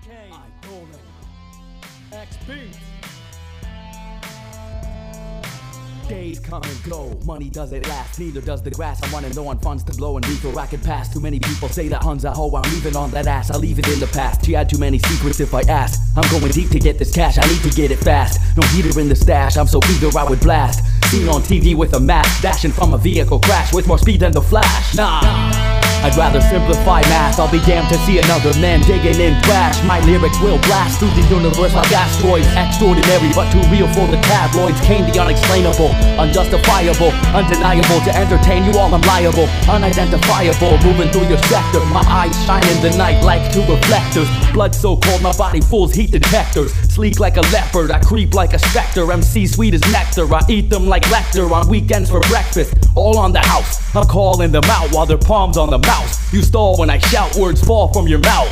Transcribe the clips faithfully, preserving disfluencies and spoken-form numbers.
K, Idolin, X B. Days come and go, money doesn't last, neither does the grass. I'm running low on funds to blow and lethal I can pass. Too many people say that Hun's a hoe, I'm leaving on that ass. I leave it in the past, she had too many secrets if I asked. I'm going deep to get this cash, I need to get it fast. No heater in the stash, I'm so eager I would blast. Seen on T V with a mask, dashing from a vehicle crash with more speed than the Flash. Nah, I'd rather simplify math. I'll be damned to see another man digging in trash. My lyrics will blast through the universe like asteroids. Extraordinary but too real for the tabloids. Came the unexplainable, unjustifiable, undeniable. To entertain you all I'm liable, unidentifiable. Moving through your sector, my eyes shine in the night like two reflectors. Blood so cold my body fools heat detectors. Sleek like a leopard, I creep like a specter. M C sweet as nectar, I eat them like Lecter on weekends for breakfast. All on the house, I'm calling them out while their palms on the mouse. You stall when I shout, words fall from your mouth.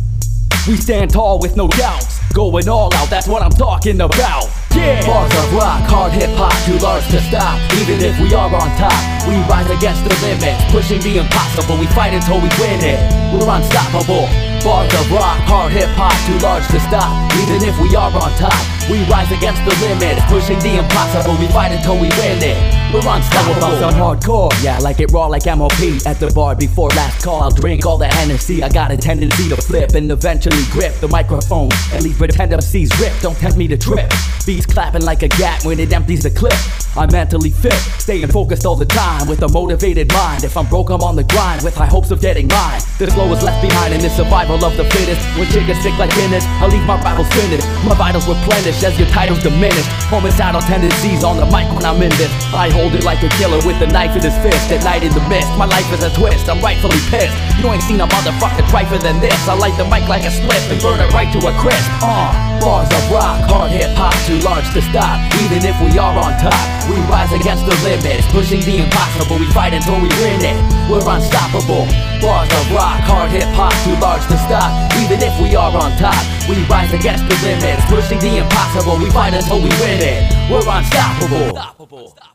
We stand tall with no doubts, going all out, that's what I'm talking about. Yeah. Bars of rock, hard hip-hop, too large to stop. Even if we are on top, we rise against the limits, pushing the impossible, we fight until we win it. We're unstoppable. Bars of rock, hard hip-hop, too large to stop. Even if we are on top, we rise against the limits, pushing the impossible, we fight until we win it. We're unstoppable. I'm hardcore, yeah, like it raw like M O P. At the bar before last call, I'll drink all the Hennessy. I got a tendency to flip and eventually grip the microphone and leave pretend M Cs rip. Don't tempt me to trip. Beats clapping like a gat when it empties the clip. I'm mentally fit, staying focused all the time with a motivated mind. If I'm broke, I'm on the grind with high hopes of getting mine. This flow is left behind in this survival of the fittest. When chickens stick like Guinness, I leave my rivals finished. My vitals replenish as your titles diminish. Homicidal tendencies on the mic when I'm in this. I hold it like a killer with a knife in his fist. At night in the mist, my life is a twist, I'm rightfully pissed. You ain't seen a motherfucker trifer than this. I light the mic like a spliff and burn it right to a crisp. Uh, bars of rock, hard hip-hop, too large to stop. Even if we are on top, we rise against the limits, pushing the impossible, we fight until we win it. We're unstoppable. Bars of rock, hard hip-hop, too large to stop. Even if we are on top, we rise against the limits, pushing the impossible, we fight until we win it. We're unstoppable. Unstoppable.